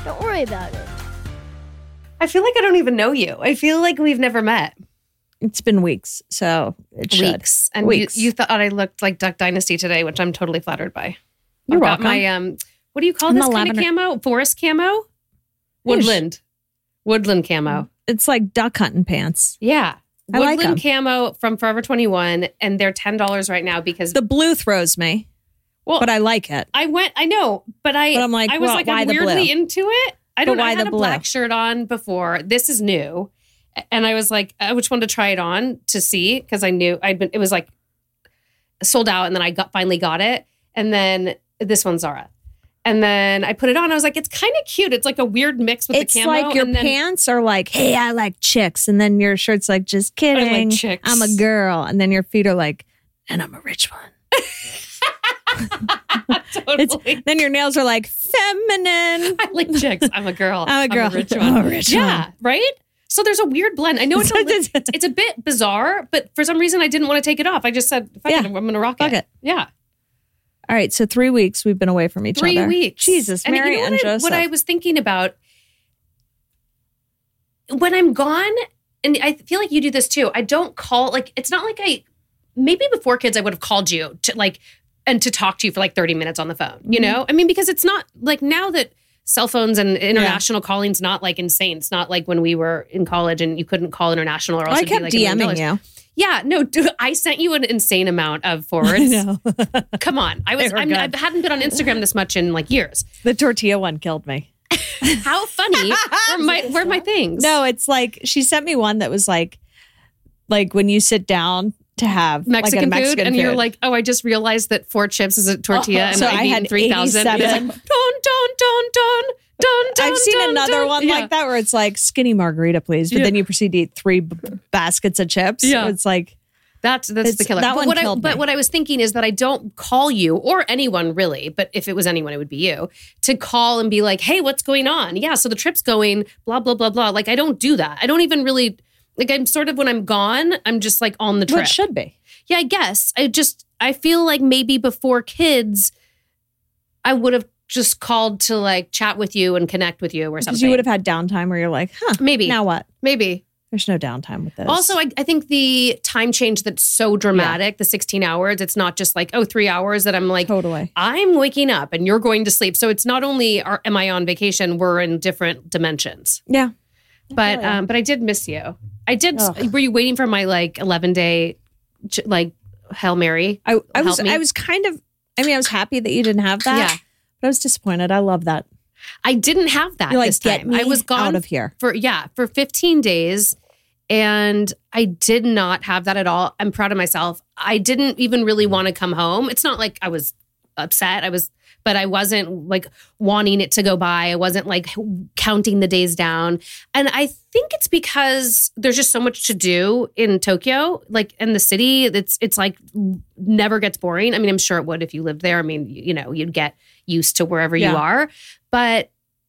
Don't worry about it. I feel like I don't even know you. I feel like we've never met. It's been weeks, so it should. Weeks. And Weeks. You thought I looked like Duck Dynasty today, which I'm totally flattered by. You're I've got welcome. my, what do you call this kind of camo? Forest camo? Woodland. Woodland camo. It's like duck hunting pants. Yeah. I like Woodland 'em. camo from Forever 21, and they're $10 right now because The blue throws me, but I like it. I know, but I'm like, I was well, like, why I'm the weirdly blue? into it. I don't know. why I had the a blue? black shirt on before. This is new. And I was like, I just wanted to try it on to see because I knew it was like sold out, and then I finally got it. And then this one's Zara. And then I put it on. I was like, it's kind of cute. It's like a weird mix with It's the camo. like your and then, pants are like, hey, I like chicks. And then your shirt's like, just kidding. chicks. I'm a girl. And then your feet are like, and I'm a rich one. Totally. Then your nails are like, feminine. I like chicks. I'm a girl. I'm a girl. I'm a rich I'm one. a rich yeah, one. right? So there's a weird blend. I know it's a bit bizarre, but for some reason I didn't want to take it off. I just said, fuck it, I'm going to rock Fuck it. Yeah. All right, so 3 weeks we've been away from each 3 other. weeks. Jesus, And Mary you know and Joseph. what I was thinking about, when I'm gone, and I feel like you do this too, I don't call, like, it's not like maybe before kids I would have called you to like, and to talk to you for like 30 minutes on the phone, you know? I mean, because it's not like now that cell phones and international calling's not like insane. It's not like when we were in college and you couldn't call international or else I it'd kept be like $1 million. DMing you. Yeah, no, dude, I sent you an insane amount of forwards. No. Come on. I They were good. hadn't been on Instagram this much in like years. The tortilla one killed me. How funny were my things? No, it's like she sent me one that was like when you sit down to have Mexican, like a Mexican food, and you're like, oh, I just realized that 4 chips is a tortilla, and So I've I had eaten 3,000. It's 87. like, dun. I've seen another one Yeah. like that where it's like skinny margarita, please, but Yeah. then you proceed to eat 3 baskets of chips. Yeah. It's like That's the killer. that But one killed me. what I was thinking is that I don't call you or anyone really, but if it was anyone, it would be you, to call and be like, hey, what's going on? Yeah, so the trip's going, blah, blah, blah, blah. Like, I don't do that. I don't even really, like, I'm sort of, when I'm gone, I'm just like on the trip. what should be. Yeah, I guess. I feel like maybe before kids, I would have just called to like chat with you and connect with you or something. Because you would have had downtime where you're like, huh, Maybe. now what? Maybe. There's no downtime with this. Also, I think the time change that's so dramatic, the 16 hours, it's not just like, 3 hours that I'm like, totally. I'm waking up and you're going to sleep. So it's not only am I on vacation, we're in different dimensions. Yeah. But I did miss you. I did. Ugh. Were you waiting for my like 11-day like Hail Mary? I Help me? was kind of, I mean, I was happy that you didn't have that. Yeah. But I was disappointed. I love that. I didn't have that You're like, this get time. me I was gone out of here. for 15 days. And I did not have that at all. I'm proud of myself. I didn't even really want to come home. It's not like I was upset. But I wasn't like wanting it to go by. I wasn't like counting the days down. And I think it's because there's just so much to do in Tokyo, like in the city. It's like never gets boring. I mean, I'm sure it would if you lived there. I mean, you know, you'd get used to wherever you are. But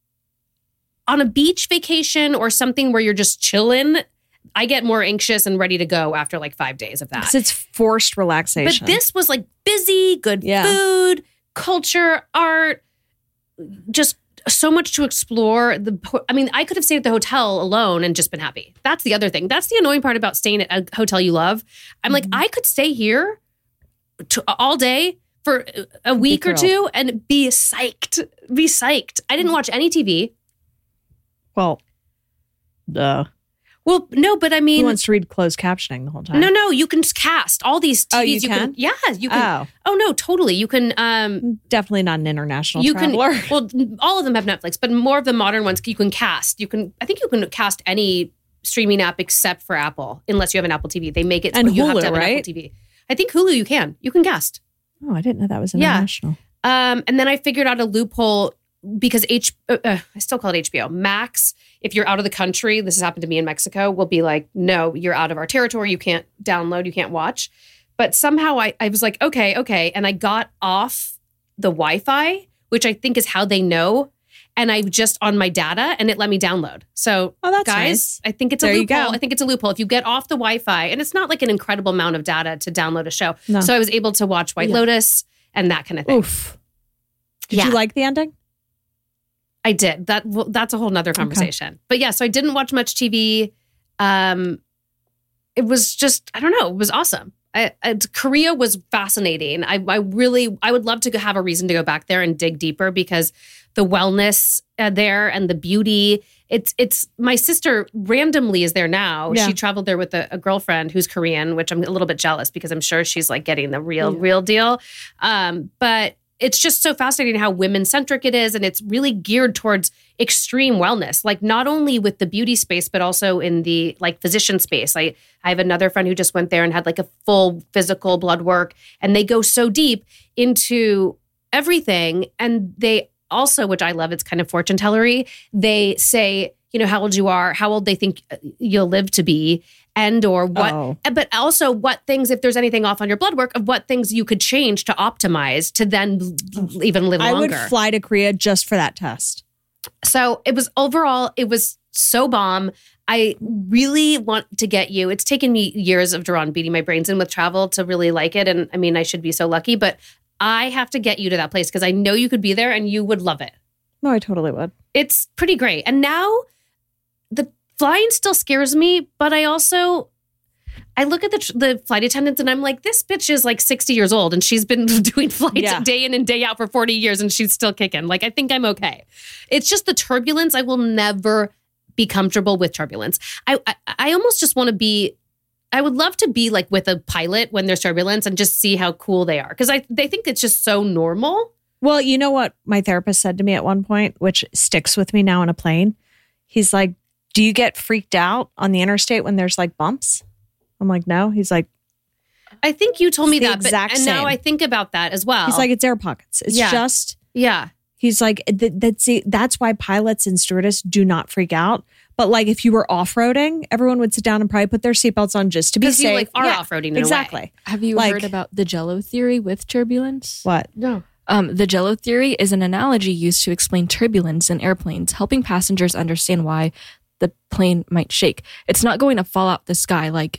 on a beach vacation or something where you're just chilling, I get more anxious and ready to go after like 5 days of that. Because it's forced relaxation. But this was like busy, good food, culture, art, just so much to explore. I mean, I could have stayed at the hotel alone and just been happy. That's the other thing. That's the annoying part about staying at a hotel you love. I'm like, I could stay here all day for a week or two and be psyched. Be psyched. I didn't watch any TV. Well, duh. Well, no, but I mean, Who wants to read closed captioning the whole time? No, you can cast all these TVs. Oh, you can? Yeah, you can. Oh, no, totally. You can. Definitely not an international You traveler. can. Well, all of them have Netflix, but more of the modern ones you can cast. I think you can cast any streaming app except for Apple, unless you have an Apple TV. They make it And so you have Hulu, to have an right? Apple TV. I think Hulu you can cast. Oh, I didn't know that was international. And then I figured out a loophole because I still call it HBO Max. If you're out of the country, this has happened to me in Mexico, will be like, no, you're out of our territory. You can't download, you can't watch. But somehow I was like, okay. And I got off the Wi-Fi, which I think is how they know. And I just on my data and it let me download. So that's guys, nice. I think it's a There you loophole. go. I think it's a loophole. If you get off the Wi-Fi, and it's not like an incredible amount of data to download a show. No. So I was able to watch White Lotus and that kind of thing. Oof. Did you like the ending? I did. That's a whole nother conversation. But yeah, so I didn't watch much TV. It was just, I don't know, it was awesome. Korea was fascinating. I would love to have a reason to go back there and dig deeper because the wellness there and the beauty. It's my sister randomly is there now. Yeah. She traveled there with a girlfriend who's Korean, which I'm a little bit jealous because I'm sure she's like getting the real deal. But it's just so fascinating how women-centric it is. And it's really geared towards extreme wellness, like not only with the beauty space, but also in the like physician space. I have another friend who just went there and had like a full physical blood work. And they go so deep into everything. And they also, which I love, it's kind of fortune tellery. They say, you know, how old you are, how old they think you'll live to be, and or what, but also what things, if there's anything off on your blood work, of what things you could change to optimize to then even live longer. I would fly to Korea just for that test. So it was so bomb. I really want to get you. It's taken me years of Duran beating my brains in with travel to really like it. And I mean, I should be so lucky, but I have to get you to that place because I know you could be there and you would love it. No, I totally would. It's pretty great. And now the flying still scares me, but I look at the flight attendants and I'm like, this bitch is like 60 years old and she's been doing flights day in and day out for 40 years and she's still kicking. Like, I think I'm okay. It's just the turbulence. I will never be comfortable with turbulence. I almost just want to be, I would love to be like with a pilot when there's turbulence and just see how cool they are. Because they think it's just so normal. Well, you know what my therapist said to me at one point, which sticks with me now on a plane? He's like, do you get freaked out on the interstate when there's like bumps? I'm like, no. He's like, I think you told me that, and now I think about that as well. He's like, it's air pockets. It's just, He's like, that's why pilots and stewardess do not freak out. But like, if you were off-roading, everyone would sit down and probably put their seatbelts on just to be safe. You like are off-roading exactly. Have you heard about the Jello theory with turbulence? What? No. The Jello theory is an analogy used to explain turbulence in airplanes, helping passengers understand why the plane might shake. It's not going to fall out the sky. Like,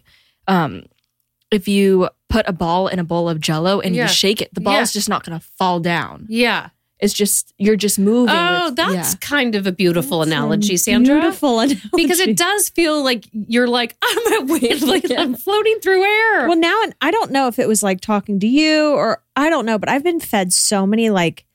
if you put a ball in a bowl of Jello and you shake it, the ball is just not going to fall down. Yeah. It's just, you're just moving. Oh, that's kind of a beautiful analogy, Sandra. Beautiful analogy. Because it does feel like you're like, I'm at weight, like I'm floating through air. Well, now, I don't know if it was like talking to you or I don't know, but I've been fed so many like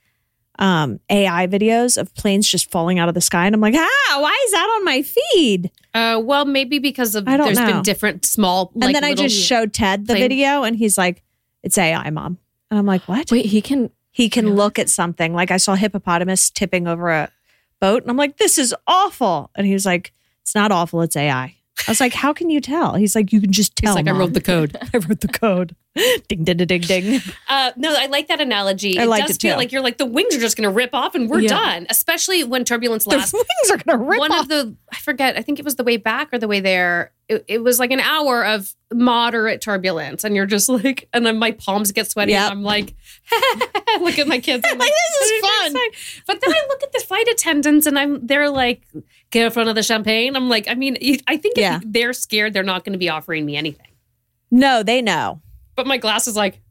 AI videos of planes just falling out of the sky. And I'm like, why is that on my feed? Well, maybe because of there's been different small. And then I just showed Ted the video and he's like, it's AI, Mom. And I'm like, what? Wait, he can look at something. Like I saw a hippopotamus tipping over a boat and I'm like, this is awful. And he was like, it's not awful, it's AI. I was like, how can you tell? He's like, you can just tell. He's like, Mom. I wrote the code. I wrote the code. Ding, ding, ding, ding. No, I like that analogy. I liked does it feel too. like you're like, the wings are just going to rip off and we're done. Especially when turbulence lasts. The wings are going to rip off. I forget, I think it was the way back or the way there. It was like an hour of moderate turbulence. And you're just like, and then my palms get sweaty. And I'm like, look at my kids. I'm like, this is fun. But then I look at the flight attendants and they're like, get in front of the champagne. I'm like, I mean, I think if they're scared, they're not going to be offering me anything. No, they know. But my glass is like,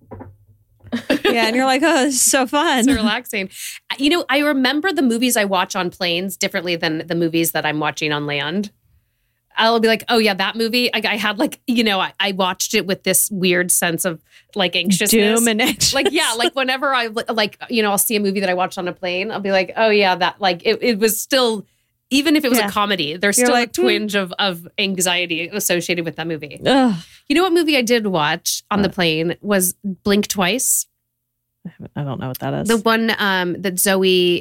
and you're like, oh, this is so fun. So relaxing. You know, I remember the movies I watch on planes differently than the movies that I'm watching on land. I'll be like, oh yeah, that movie. I had like, you know, I watched it with this weird sense of like anxiousness. Doom and anxiousness. Like, yeah, like whenever I like, you know, I'll see a movie that I watched on a plane, I'll be like, oh yeah, that like, it was still, even if it was a comedy, there's still like, a twinge of anxiety associated with that movie. Ugh. You know what movie I did watch on the plane was Blink Twice. I don't know what that is. The one that Zoe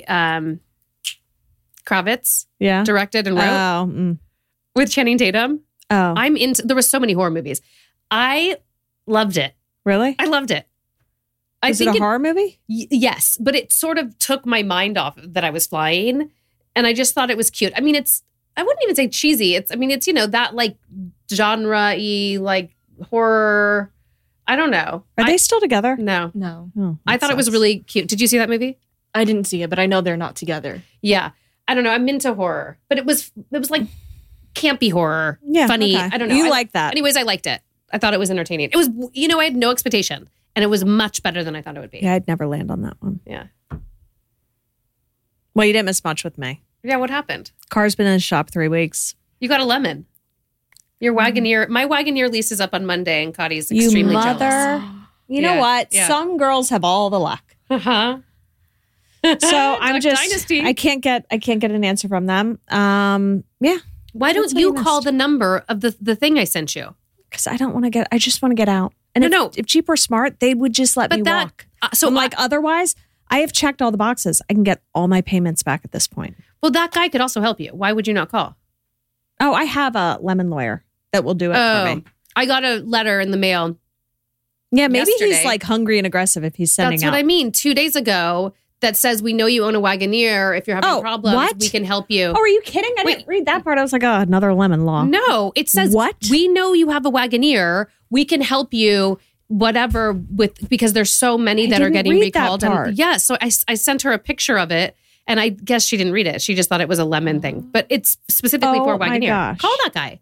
Kravitz directed and wrote with Channing Tatum. Oh, there were so many horror movies. I loved it. Really? I loved it. Is it a horror movie? Yes, but it sort of took my mind off that I was flying. And I just thought it was cute. I mean, I wouldn't even say cheesy. It's, you know, that like genre-y, like horror. I don't know. Are they still together? No. Oh, I thought it was really cute. Did you see that movie? I didn't see it, but I know they're not together. Yeah. I don't know. I'm into horror. But it was like campy horror. Yeah. Funny. Okay. I don't know. You like that. Anyways, I liked it. I thought it was entertaining. It was, you know, I had no expectation. And it was much better than I thought it would be. Yeah, I'd never land on that one. Yeah. Well, you didn't miss much with me. Yeah, what happened? Car's been in the shop 3 weeks. You got a lemon. Your Wagoneer, my Wagoneer lease is up on Monday, and Cotty's extremely you mother. jealous. You know what? Yeah. Some girls have all the luck. Uh-huh. So I'm Duck just Dynasty. I can't get an answer from them. Yeah, Why don't That's what you I call missed. the number of the thing I sent you? because I don't want to get. I just want to get out. And No, if Jeep were smart, they would just let me walk. So I'm like, otherwise, I have checked all the boxes. I can get all my payments back at this point. well, that guy could also help you. Why would you not call? Oh, I have a lemon lawyer that will do it for me. I got a letter in the mail. Yeah, maybe yesterday. he's like hungry and aggressive if he's sending That's out. what I mean. 2 days ago, that says we know you own a Wagoneer. If you're having problems, what? we can help you. Oh, are you kidding? I didn't read that part. I was like, oh, another lemon law. No, it says What? we know you have a Wagoneer. We can help you. Whatever with because there's so many that are didn't getting read that recalled. part. And yeah, so I sent her a picture of it, and I guess she didn't read it. She just thought it was a lemon thing, but it's specifically for Oh, my Wagoneer. gosh. Call that guy.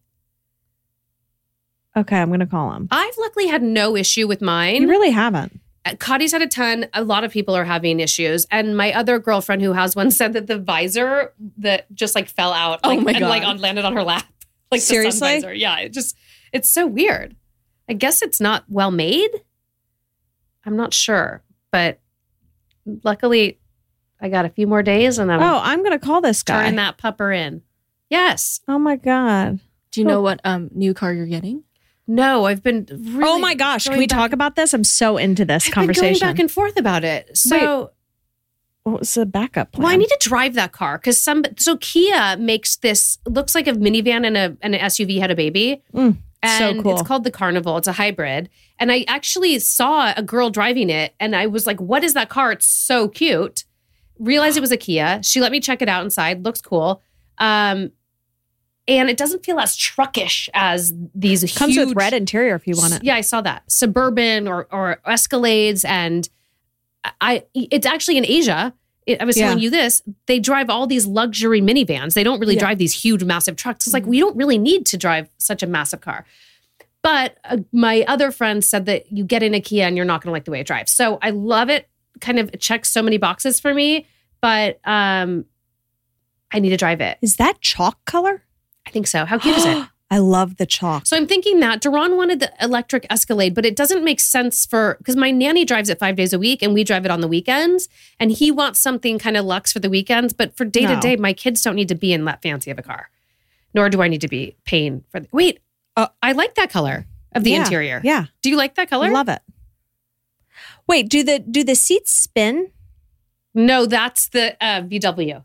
Okay, I'm going to call him. I've luckily had no issue with mine. You really haven't. Cotty's had a ton. A lot of people are having issues, and my other girlfriend who has one said that the visor that just like fell out. Oh like, my and God. like landed on her lap. Like the Seriously? sun visor. Yeah, it's so weird. I guess it's not well made. I'm not sure, but luckily I got a few more days and I'm I'm going to call this guy. turning that pupper in. Yes. Oh my God. Do you know what new car you're getting? No, I've been really Oh my gosh. Can going we back- talk about this? I'm so into this I've conversation. been going back and forth about it. So What was the backup plan? well, I need to drive that car because so Kia makes this looks like a minivan and an SUV had a baby. so And cool. it's called the Carnival. It's a hybrid. And I actually saw a girl driving it and I was like, what is that car? It's so cute. Realized it was a Kia. She let me check it out inside. Looks cool. And it doesn't feel as truckish as these Comes huge, with red interior if you want it. Yeah, I saw that. Suburban or Escalades. And it's actually in Asia. I was telling you this. They drive all these luxury minivans. They don't really drive these huge, massive trucks. It's like, we don't really need to drive such a massive car. But my other friend said that you get in a Kia and you're not going to like the way it drives. So I love it. Kind of checks so many boxes for me. But I need to drive it. Is that chalk color? I think so. How cute is it? I love the chalk. So I'm thinking that Duran wanted the electric Escalade, but it doesn't make sense because my nanny drives it 5 days a week and we drive it on the weekends. And he wants something kind of luxe for the weekends. But for day to day, my kids don't need to be in that fancy of a car. Nor do I need to be paying for Wait, I like that color of the interior. Yeah. Do you like that color? I love it. Wait, do the seats spin? No, that's the VW.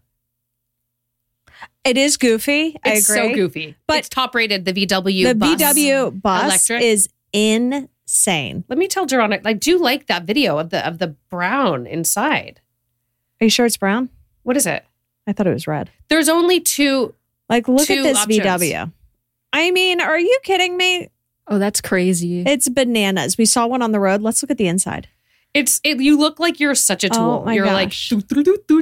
It is goofy. It's I agree. so goofy. But it's top rated, the VW The bus. VW bus electric. is insane. Let me tell Duran, I do like that video of the brown inside. Are you sure it's brown? What is it? I thought it was red. There's only two. Like, look Two at this options. VW. I mean, are you kidding me? Oh, that's crazy. It's bananas. We saw one on the road. Let's look at the inside. You look like you're such a tool. my You're gosh. like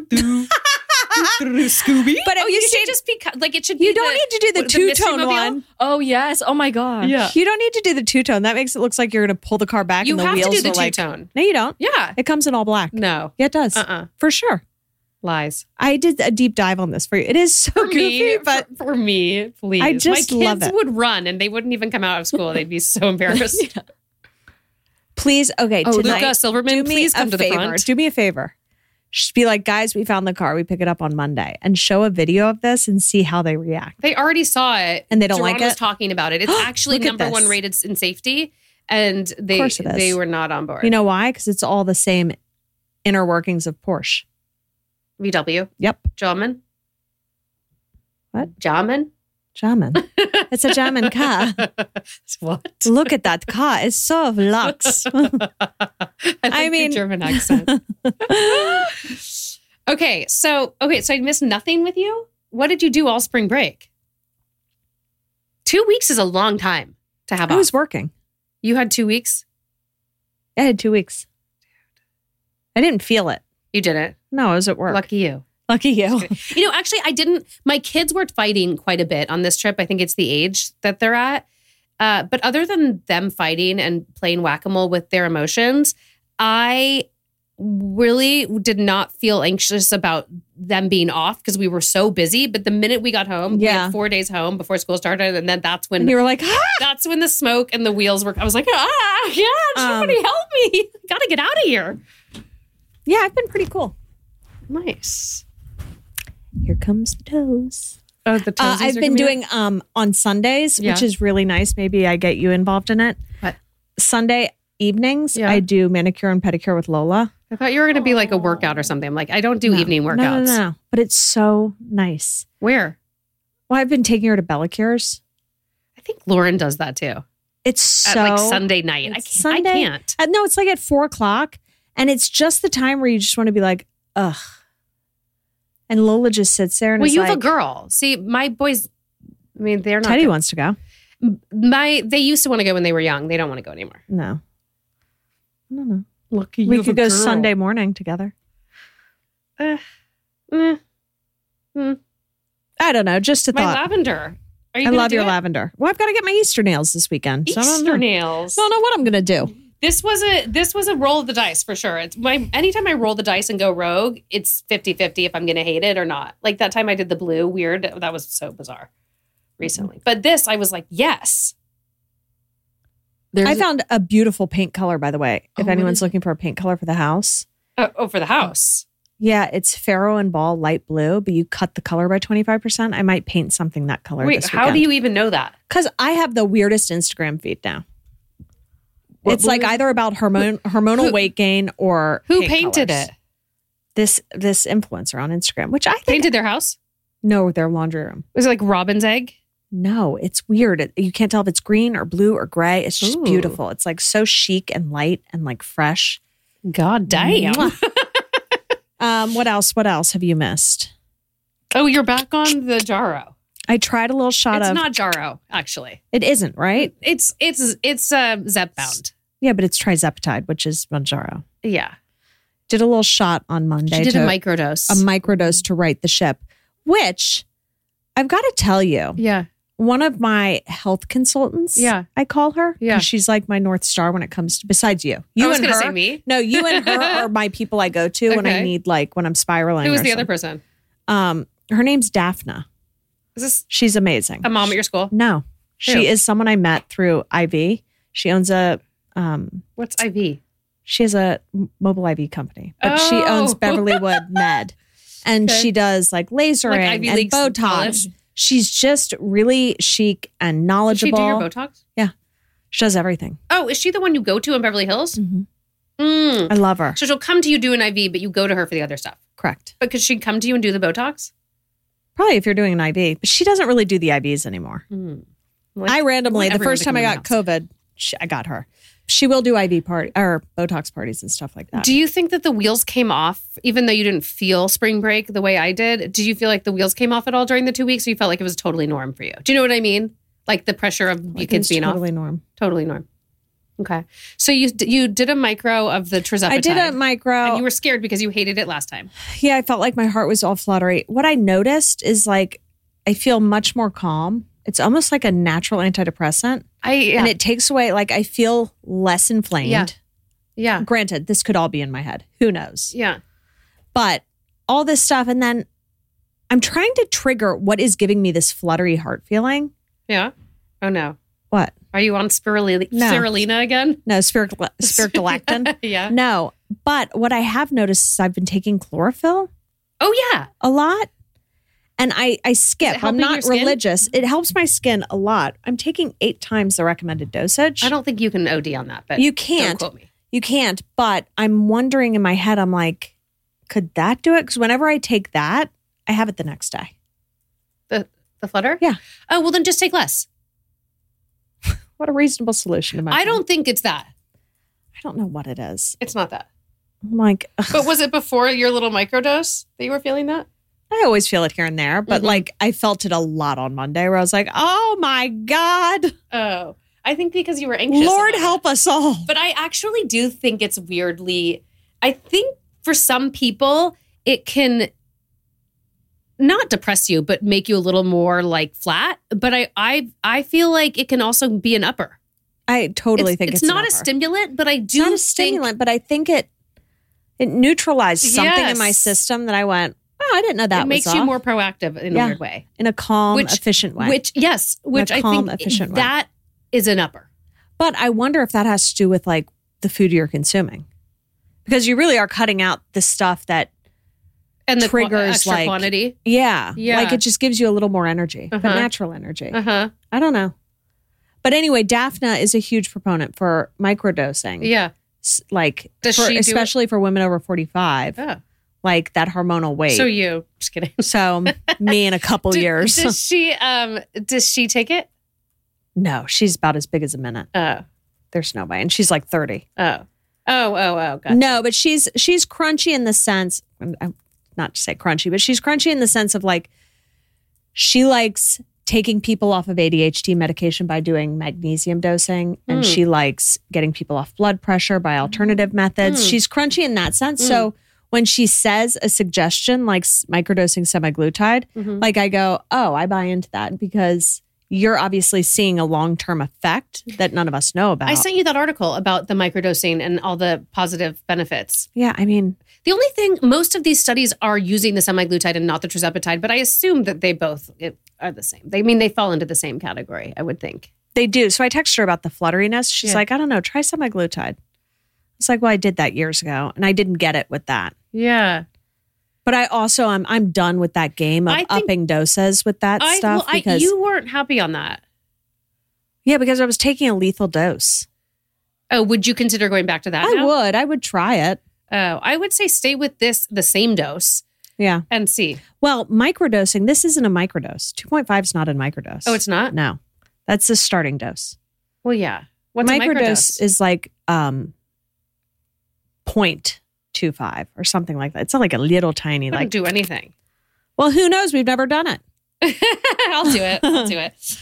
Scooby. But have Oh, you you seen- should just be like it should. You be don't need to do the Mystery two-tone Mobile? one. Oh, yes. Oh, my God. Yeah. You don't need to do the two-tone. That makes it look like you're going to pull the car back You and the have to wheels do the are like... two-tone. No, you don't. Yeah. It comes in all black. No. Yeah, it does. For sure. Lies. I did a deep dive on this for you. It is so goofy, but for me, please. I just My love kids it. would run and they wouldn't even come out of school. They'd be so embarrassed. please, okay, Oh, tonight, Luca Silverman, do me please come a to the favor. front. Do me a favor. Just be like, guys, we found the car. We pick it up on Monday and show a video of this and see how they react. They already saw it. And they don't Duran like was it? talking about it. It's actually Look at number this. 1 rated in safety. And course it is. they were not on board. You know why? Because it's all the same inner workings of Porsche. VW. Yep. German. What? German? German. It's a German car. What? Look at that car. It's so luxe. I mean- mean, German accent. Okay, so I missed nothing with you. What did you do all spring break? 2 weeks is a long time to have I off. was working. You had 2 weeks. I had 2 weeks. I didn't feel it. You didn't. No, I was at work. Lucky you. Lucky you. You know, actually, I didn't. My kids were fighting quite a bit on this trip. I think it's the age that they're at. But other than them fighting and playing whack-a-mole with their emotions, I really did not feel anxious about them being off because we were so busy. But the minute we got home, we Yeah. had 4 days home before school started. And then that's when And you were like, that's when the smoke and the wheels were. I was like, yeah, somebody help me. Gotta get out of here. yeah, I've been pretty cool. Nice. Here comes the toes. Oh, the toesies I've are been coming doing on Sundays, Yeah. which is really nice. Maybe I get you involved in it. What? Sunday evenings, Yeah. I do manicure and pedicure with Lola. I thought you were going to be like a workout or something. I'm like, I don't do evening workouts. No. But it's so nice. Where? Well, I've been taking her to Bella Cures. I think Lauren does that too. It's so At like Sunday night. I it's can't. I can't. No, it's like at 4:00, and it's just the time where you just want to be like, ugh. And Lola just sits there and Well, is you like, have a girl. See, my boys, I mean, they're not. Teddy wants to go. They used to want to go when they were young. They don't want to go anymore. No. Look, We could go Sunday morning together. I don't know. Just a My thought. lavender. Are you I gonna love do your it? lavender. Well, I've got to get my Easter nails this weekend. So I don't know. Easter nails. I don't know what I'm going to do. This was a roll of the dice for sure. It's anytime I roll the dice and go rogue, it's 50-50 if I'm going to hate it or not. Like that time I did the blue weird. That was so bizarre recently. But this, I was like, yes. I found a beautiful paint color, by the way. If what anyone's is it? looking for a paint color for the house. For the house. Yeah, it's Faro and Ball light blue, but you cut the color by 25%. I might paint something that color Wait, this how weekend. do you even know that? Because I have the weirdest Instagram feed now. It's like either about hormonal weight gain or Who paint painted colors. it? This influencer on Instagram, which I think Painted their house? no, their laundry room. Was it like Robin's egg? No, it's weird. You can't tell if it's green or blue or gray. It's just Ooh. beautiful. It's like so chic and light and like fresh. God damn. What else have you missed? Oh, you're back on the Jarro. I tried a little shot It's of. not Jarro, actually. It isn't, right? It's Zepbound. Yeah, but it's trizepatide, which is Mounjaro. Yeah. Did a little shot on Monday. She did to, a microdose. a microdose to right the ship, which I've got to tell you, Yeah. one of my health consultants, Yeah. I call her, 'cause Yeah. she's like my North Star when it comes to, besides you. You I was and going to her. say me. No, you and her are my people I go to when I Okay. need, like, when I'm spiraling. Who was or the other something. person? Her name's Daphna. Is this She's amazing. a mom at your school? No, she Who? is someone I met through IV. She owns a, What's IV? she has a mobile IV company, but she Oh. owns Beverlywood Med, and Okay. she does like lasering Like Ivy and Leagues in Botox. college? She's just really chic and Did she knowledgeable. do your Botox? She does everything. Oh, is she the one you go to in Beverly Hills? Mhm. Mm. I love her. So she'll come to you do an IV, but you go to her for the other stuff. Correct. But could she come to you and do the Botox? Probably if you're doing an IV, but she doesn't really do the IVs anymore. Like, I randomly, want the everyone first to time come I to got my COVID, I got her. She will do IV party or Botox parties and stuff like that. Do you think that the wheels came off, even though you didn't feel spring break the way I did? Did you feel like the wheels came off at all during the 2 weeks, or you felt like it was totally norm for you? Do you know what I mean? Like the pressure of your kids being totally off? norm. Totally norm. Okay. So you did a micro of the trizepatide. I did a micro. And you were scared because you hated it last time. Yeah, I felt like my heart was all fluttery. What I noticed is like I feel much more calm. It's almost like a natural antidepressant. And it takes away, like I feel less inflamed. Yeah. Yeah. Granted, this could all be in my head. Who knows? Yeah. But all this stuff. And then I'm trying to trigger what is giving me this fluttery heart feeling. Yeah. Oh no. What? Are you on spirulina again? No, spirulactin. Yeah. No. But what I have noticed is I've been taking chlorophyll Oh yeah. a lot. And I skip. I'm helping your not skin? religious. It helps my skin a lot. I'm taking 8 times the recommended dosage. I don't think you can OD on that, but You don't can't. quote me. You can't. But I'm wondering in my head, I'm like, could that do it? Because whenever I take that, I have it the next day. The flutter? Yeah. Oh, well then just take less. What a reasonable solution to my I don't think it's that. I don't know what it is. It's not that. I'm like, ugh. But was it before your little microdose that you were feeling that? I always feel it here and there. But like, I felt it a lot on Monday where I was like, oh my God. Oh, I think because you were anxious. Lord about it. help us all. But I actually do think it's weirdly, I think for some people, it can not depress you, but make you a little more like flat. But I feel like it can also be an upper. I totally think it's not an a upper. stimulant, but I do It's not a think stimulant, but I think it neutralized something in my Yes. system that I went, Oh, I didn't know that It makes was you off. more proactive in a weird way. In a calm, efficient way. Which I calm, think efficient way. that is an upper. But I wonder if that has to do with like the food you're consuming. Because you really are cutting out the stuff that And the triggers extra like quantity. Yeah. Yeah. Like it just gives you a little more energy, but natural energy. I don't know. But anyway, Daphna is a huge proponent for microdosing. Yeah. Like, Does she do especially for women over 45, like that hormonal weight. So you, just kidding. So me in a couple years. Does she take it? No, she's about as big as a minute. Oh. There's no way. And she's like 30. Oh. Gotcha. No, but she's crunchy in the sense, not to say crunchy, but she's crunchy in the sense of like, she likes taking people off of ADHD medication by doing magnesium dosing. And she likes getting people off blood pressure by alternative methods. She's crunchy in that sense. So when she says a suggestion like microdosing semaglutide, like I go, oh, I buy into that because you're obviously seeing a long-term effect that none of us know about. I sent you that article about the microdosing and all the positive benefits. Yeah, I mean, the only thing, most of these studies are using the semaglutide and not the tirzepatide, but I assume that they both are the same. They fall into the same category, I would think. They do. So I texted her about the flutteriness. She's like, I don't know, try semaglutide. It's like, well, I did that years ago and I didn't get it with that. Yeah. But I also, I'm done with that game of upping doses with that stuff. Because you weren't happy on that. Yeah, because I was taking a lethal dose. Oh, would you consider going back to that now? I would try it. Oh, I would say stay with the same dose. Yeah. And see. Well, microdosing, this isn't a microdose. 2.5 is not a microdose. Oh, it's not? No. That's the starting dose. Well, yeah. What's a microdose? Is like 0.25 or something like that. It's not like a little tiny. Wouldn't do anything. Well, who knows? We've never done it. I'll do it.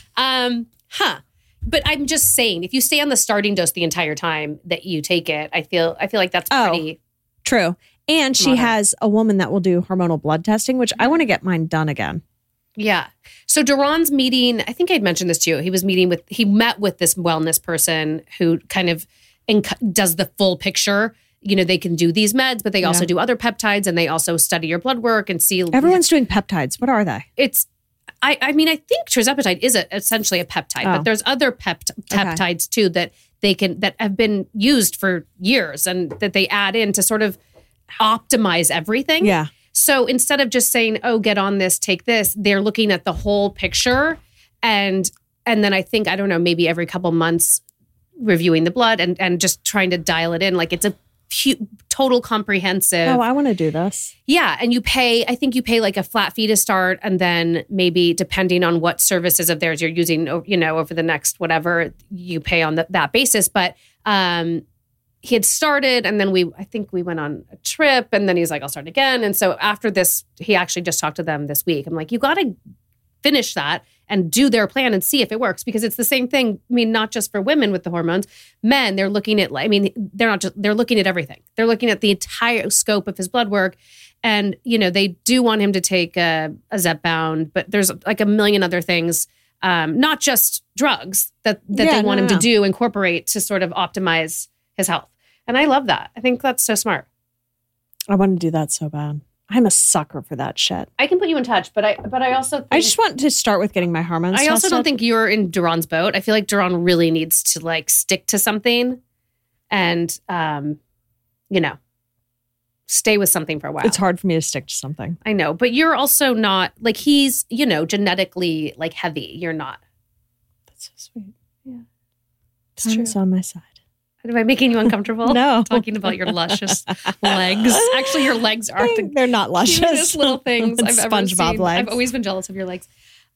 But I'm just saying, if you stay on the starting dose the entire time that you take it, I feel like that's pretty true. And she has a woman that will do hormonal blood testing, which I want to get mine done again. Yeah. So Duran's meeting, I think I'd mentioned this to you. He met with this wellness person who kind of does the full picture. You know, they can do these meds, but they also do other peptides, and they also study your blood work and see. Everyone's doing peptides. What are they? I mean, I think tirzepatide is essentially a peptide, but there's other peptides too that have been used for years and that they add in to sort of optimize everything. Yeah. So instead of just saying, oh, get on this, take this, they're looking at the whole picture. And then I think, I don't know, maybe every couple months reviewing the blood and just trying to dial it in. Like it's a total comprehensive. Oh, I want to do this. Yeah. And I think you pay like a flat fee to start. And then maybe depending on what services of theirs you're using, you know, over the next whatever, you pay on that basis. But he had started, and then I think we went on a trip, and then he's like, I'll start again. And so after this, he actually just talked to them this week. I'm like, you got to finish that and do their plan and see if it works, because it's the same thing. I mean, not just for women with the hormones, men, they're looking at, they're looking at everything. They're looking at the entire scope of his blood work. And, you know, they do want him to take a Zepbound, but there's like a million other things, not just drugs that they want him to incorporate to sort of optimize his health. And I love that. I think that's so smart. I want to do that so bad. I'm a sucker for that shit. I can put you in touch, but I also think, I just want to start with getting my hormones tested. I also don't think you're in Duran's boat. I feel like Duran really needs to like stick to something and you know, stay with something for a while. It's hard for me to stick to something. I know, but you're also not like, he's, you know, genetically like heavy. You're not. That's so sweet. Yeah. Time is on my side. Am I making you uncomfortable? No. Talking about your luscious legs. Actually, your legs are they're not luscious. Cutest little things I've ever SpongeBob seen. legs. I've always been jealous of your legs.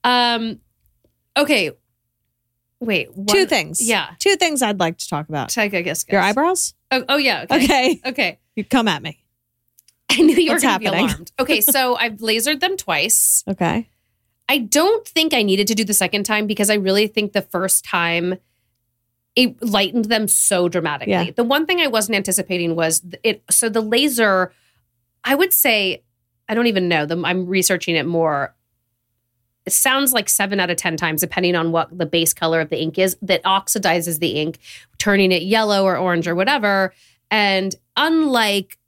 Okay. Wait. Two things. Yeah. Two things I'd like to talk about. I guess. Your eyebrows? Oh yeah. Okay. Okay. You come at me. I knew you What's were going to be happening? alarmed. Okay, so I've lasered them twice. Okay. I don't think I needed to do the second time because I really think the first time it lightened them so dramatically. Yeah. The one thing I wasn't anticipating was so the laser, I would say, I don't even know them. I'm researching it more. It sounds like 7 out of 10 times, depending on what the base color of the ink is, that oxidizes the ink, turning it yellow or orange or whatever. And unlike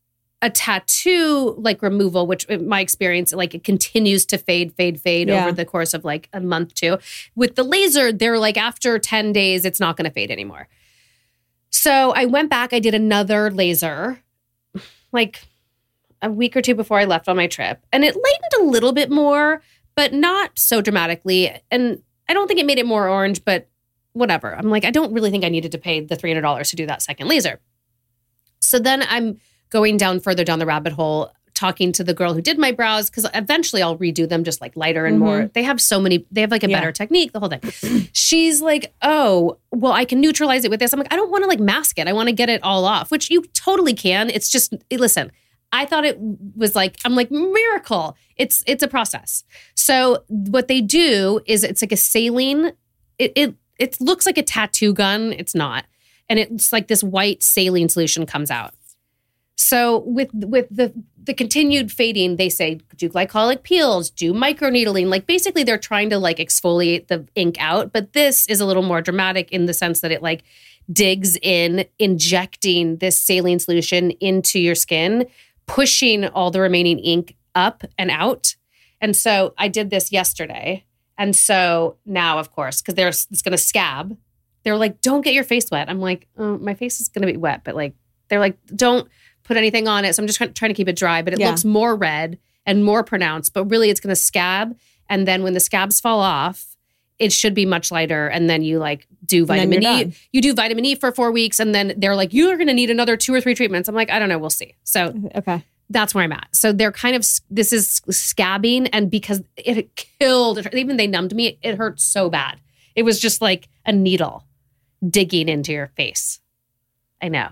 a tattoo like removal, which in my experience, like it continues to fade Yeah. over the course of like a month, 2. With the laser, they're like after 10 days, it's not going to fade anymore. So I went back, I did another laser like a week or 2 before I left on my trip. And it lightened a little bit more, but not so dramatically. And I don't think it made it more orange, but whatever. I'm like, I don't really think I needed to pay the $300 to do that second laser. So then I'm going down further down the rabbit hole, talking to the girl who did my brows, because eventually I'll redo them just like lighter and more. They have like a better technique, the whole thing. She's like, oh, well, I can neutralize it with this. I'm like, I don't want to like mask it. I want to get it all off, which you totally can. It's just, listen, I thought it was like, I'm like, miracle. It's a process. So what they do is it's like a saline, it looks like a tattoo gun. It's not. And it's like this white saline solution comes out. So with the continued fading, they say do glycolic peels, do microneedling. Like basically they're trying to like exfoliate the ink out. But this is a little more dramatic in the sense that it like digs in, injecting this saline solution into your skin, pushing all the remaining ink up and out. And so I did this yesterday. And so now, of course, because it's going to scab, they're like, don't get your face wet. I'm like, oh, my face is going to be wet. But like, they're like, don't put anything on it. So I'm just trying to keep it dry. But it looks more red and more pronounced. But really, it's going to scab. And then when the scabs fall off, it should be much lighter. And then you like do vitamin E. You do vitamin E for 4 weeks. And then they're like, you're going to need another 2 or 3 treatments. I'm like, I don't know. We'll see. So Okay. That's where I'm at. So they're kind of, this is scabbing. And because it killed, even they numbed me, it hurt so bad. It was just like a needle digging into your face. I know.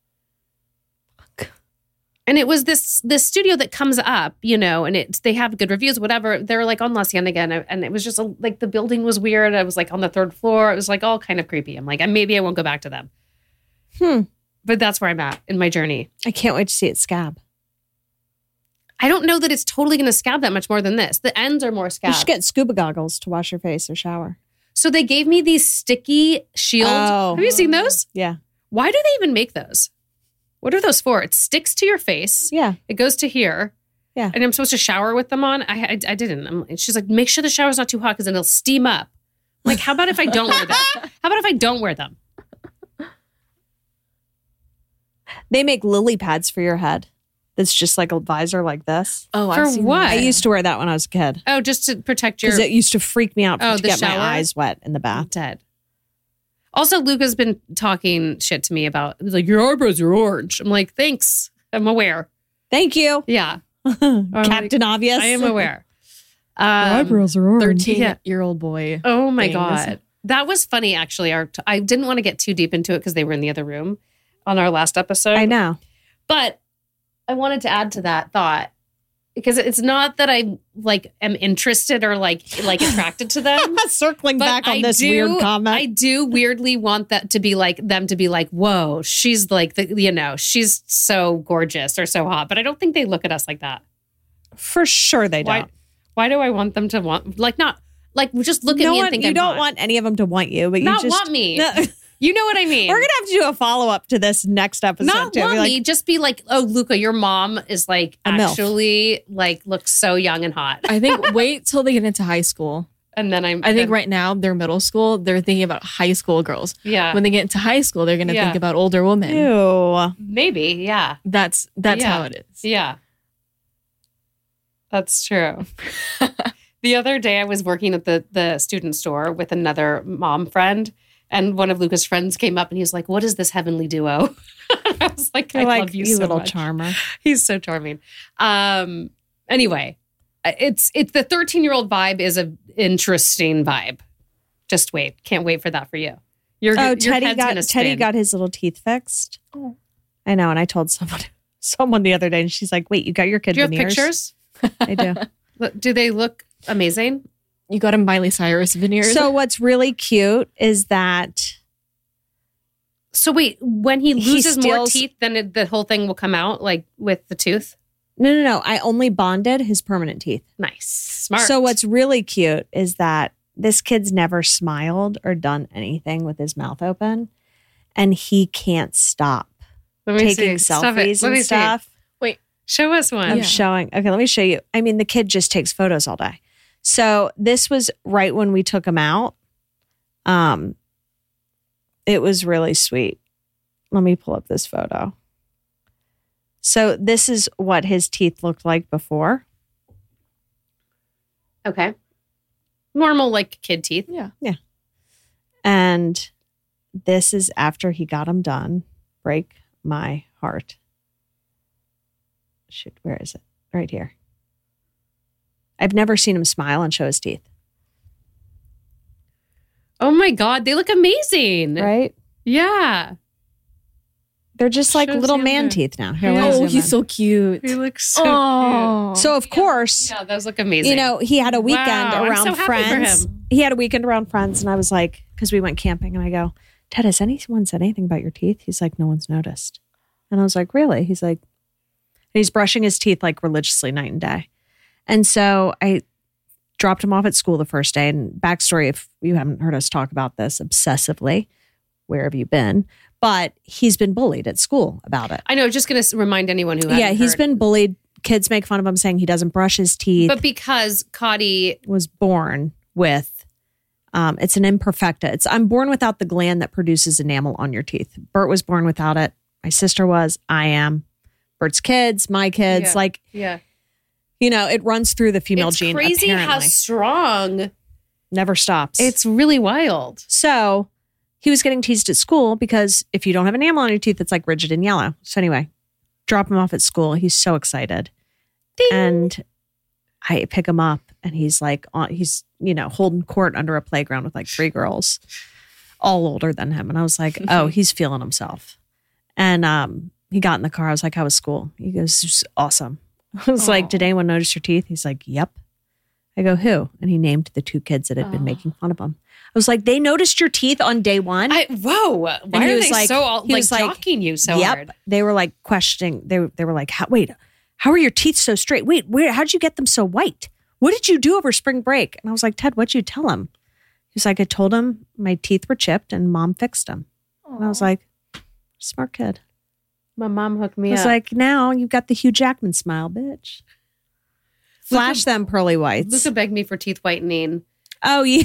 And it was this studio that comes up, you know, and they have good reviews, whatever. They're like on La Cienega, and it was just like the building was weird. I was like on the 3rd floor. It was like all kind of creepy. I'm like, maybe I won't go back to them. But that's where I'm at in my journey. I can't wait to see it scab. I don't know that it's totally going to scab that much more than this. The ends are more scab. You should get scuba goggles to wash your face or shower. So they gave me these sticky shields. Oh. Have you seen those? Yeah. Why do they even make those? What are those for? It sticks to your face. Yeah. It goes to here. Yeah. And I'm supposed to shower with them on. I didn't. She's like, make sure the shower's not too hot because then it'll steam up. I'm like, how about if I don't wear them? How about if I don't wear them? They make lily pads for your head. That's just like a visor like this. Oh, For I've seen what? that. I used to wear that when I was a kid. Oh, just to protect your Because it used to freak me out to the get shower? my eyes wet in the bath. dead. Also, Luca's been talking shit to me about, he's like, your eyebrows are orange. I'm like, thanks. I'm aware. Thank you. Yeah. Captain Obvious. I am aware. eyebrows are orange. 13-year-old boy. Oh my things. God. That was funny, actually. I didn't want to get too deep into it because they were in the other room on our last episode. I know. But I wanted to add to that thought because it's not that I like am interested or like attracted to them. Circling But back on I this weird comment. I do weirdly want that to be like them to be like, whoa, she's like, she's so gorgeous or so hot. But I don't think they look at us like that. For sure they don't. Why do I want them to want, like, not, like, just look at me and think you I'm don't hot. want any of them to want you, but you Not just want me. No. You know what I mean? We're gonna have to do a follow up to this next episode. Not too. want Be like, me, just be like, oh, Luca, your mom is like A MILF. actually like looks so young and hot. I think wait till they get into high school. And then I think right now they're middle school. They're thinking about high school girls. Yeah. When they get into high school, they're going to Yeah. think about older women. ew. Maybe. Yeah. That's Yeah. how it is. Yeah. That's true. The other day I was working at the student store with another mom friend, and one of Luca's friends came up and he was like, what is this heavenly duo? I was like, I You're like, love you you so little much. charmer. He's so charming. Anyway, it's the 13-year-old vibe is an interesting vibe. Just wait. Can't wait for that for you. Your head's gonna Teddy spin. got his little teeth fixed. Oh. I know, and I told someone the other day, and she's like, "Wait, you got your kid Do you have veneers?" pictures? I do. Do they look amazing? You got a Miley Cyrus veneers. So what's really cute is that So wait, when he loses more steals- teeth, then the whole thing will come out like with the tooth? no. I only bonded his permanent teeth. Nice. Smart. So what's really cute is that this kid's never smiled or done anything with his mouth open, and he can't stop Let me taking see. Stop it. selfies Let me and see. stuff. wait, Show us one. I'm Yeah. showing. Okay, let me show you. I mean, the kid just takes photos all day. So this was right when we took him out. It was really sweet. Let me pull up this photo. So this is what his teeth looked like before. Okay. Normal, like kid teeth. Yeah. And this is after he got them done. Break my heart. Shoot, where is it? Right here. I've never seen him smile and show his teeth. Oh my God, they look amazing. Right? Yeah. They're just like Shows little you man there. teeth now. Here, Yeah. let me Oh, zoom he's in. so cute. They look so Oh. So of course, cute. Yeah, those look amazing. you know, he had a weekend Wow, I'm around so happy for friends. him. He had a weekend around friends, and I was like, because we went camping, and I go, Ted, has anyone said anything about your teeth? He's like, no one's noticed. And I was like, really? He's like, he's brushing his teeth like religiously night and day. And so I dropped him off at school the first day. And backstory, if you haven't heard us talk about this obsessively, where have you been? But he's been bullied at school about it. I know, just going to remind anyone who Yeah, hasn't he's heard. been bullied. Kids make fun of him saying he doesn't brush his teeth. But because Cotty, Was born with, it's an imperfecta. I'm born without the gland that produces enamel on your teeth. Bert was born without it. My sister was. I am. Bert's kids, my kids. Yeah. Like, yeah, you know, it runs through the female it's gene. crazy how apparently. strong. Never stops. It's really wild. So he was getting teased at school because if you don't have enamel on your teeth, it's like rigid and yellow. So anyway, drop him off at school. He's so excited. Ding. And I pick him up and he's like, he's, you know, holding court under a playground with like 3 girls, all older than him. And I was like, oh, he's feeling himself. And he got in the car. I was like, how was school? He goes, it was awesome. I was like, did anyone notice your teeth? He's like, yep. I go, who? And he named the 2 kids that had been making fun of him. I was like, they noticed your teeth on day 1? Whoa! Why And he are was they like- so all, he like was like, jocking you so Yep. hard? They were like questioning. They were like, how are your teeth so straight? Wait, how'd you get them so white? What did you do over spring break? And I was like, Ted, what'd you tell him? He was like, I told him my teeth were chipped and mom fixed them. And I was like, smart kid. My mom hooked me I was up. like, now you've got the Hugh Jackman smile, bitch. Flash them pearly whites. Luca begged me for teeth whitening Oh, yeah.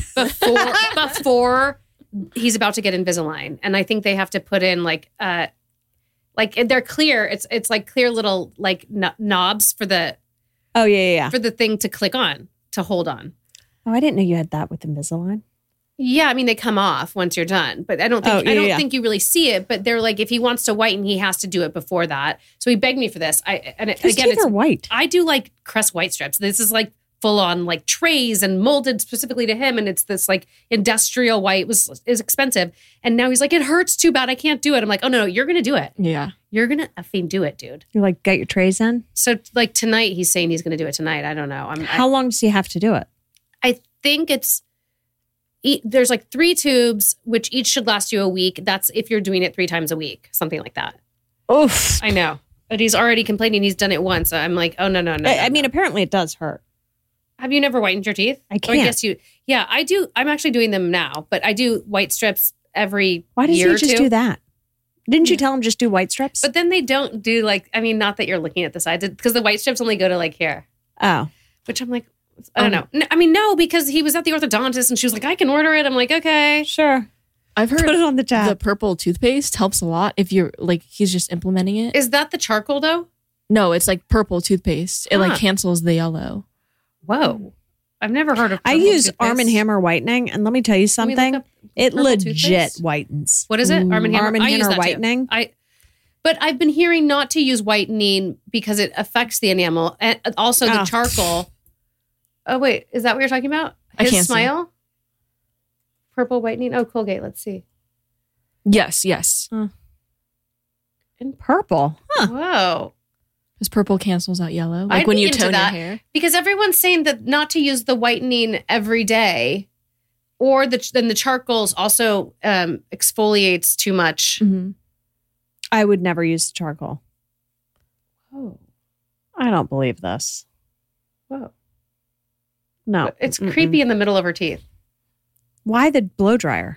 before he's about to get Invisalign, and I think they have to put in like they're clear. It's like clear little like knobs for the Oh, yeah. for the thing to click on to hold on. Oh, I didn't know you had that with Invisalign. Yeah, I mean they come off once you're done, but I don't think I don't think you really see it. But they're like, if he wants to whiten, he has to do it before that. So he begged me for this. His teeth are white. I do like Crest white strips. This is like full on like trays and molded specifically to him, and it's this like industrial white is expensive. And now he's like, it hurts too bad. I can't do it. I'm like, oh no, you're gonna do it. Yeah. You're gonna effing do it, dude. You're like, get your trays in. So like tonight, he's saying he's gonna do it tonight. I don't know. How long does he have to do it? I think there's like 3 tubes, which each should last you a week. That's if you're doing it 3 times a week, something like that. Oof. I know. But he's already complaining he's done it once. I'm like, oh, no. I mean, apparently it does hurt. Have you never whitened your teeth? I Oh, can't. I guess yeah, I do. I'm actually doing them now, but I do white strips every Why does year he or just two. do that? Didn't you tell him just do white strips? But then they don't do like, I mean, not that you're looking at the sides, because the white strips only go to like here, oh, which I'm like, I don't know. I mean, no, because he was at the orthodontist and she was like, I can order it. I'm like, okay. sure. I've heard Put it on the tab. the purple toothpaste helps a lot if you're like he's just implementing it. Is that the charcoal though? No, it's like purple toothpaste. It Huh. like cancels the yellow. Whoa. I've never heard of I purple use toothpaste. Arm & Hammer whitening, and let me tell you Can we look something. up It purple legit toothpaste? whitens. What is it? Arm & Hammer? Arm & I use Hammer that too. whitening. But I've been hearing not to use whitening because it affects the enamel and also the Oh. charcoal. Oh, wait. Is that what you're talking about? I His can't see. smile? Purple whitening? Oh, Colgate. Let's see. Yes. Purple. Huh. Whoa. Because purple cancels out yellow. Like I'd when be you into tone that. your hair. Because everyone's saying that not to use the whitening every day, or then the charcoals also exfoliates too much. Mm-hmm. I would never use charcoal. Oh, I don't believe this. whoa. No. It's Mm-mm. creepy in the middle of her teeth. Why the blow dryer?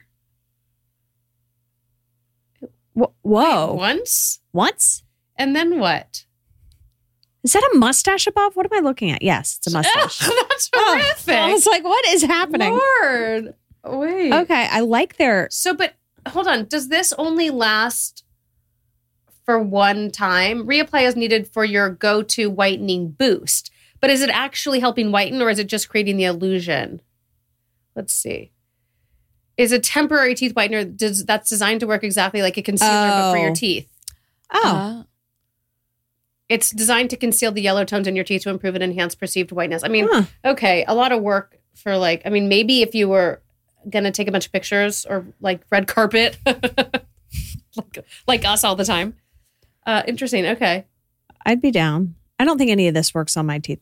Whoa. Once? Once? And then what? Is that a mustache above? What am I looking at? Yes, it's a mustache. That's Oh, horrific. I was like, what is happening? Lord. Wait. Okay, I like their. So, but hold on. Does this only last for one time? Reapply is needed for your go-to whitening boost. But is it actually helping whiten or is it just creating the illusion? Let's see. Is a temporary teeth whitener that's designed to work exactly like a concealer but for your teeth. Oh, It's designed to conceal the yellow tones in your teeth to improve and enhance perceived whiteness. I mean, Huh. okay, a lot of work for like, I mean, maybe if you were going to take a bunch of pictures or like red carpet, like us all the time. Interesting. Okay. I'd be down. I don't think any of this works on my teeth.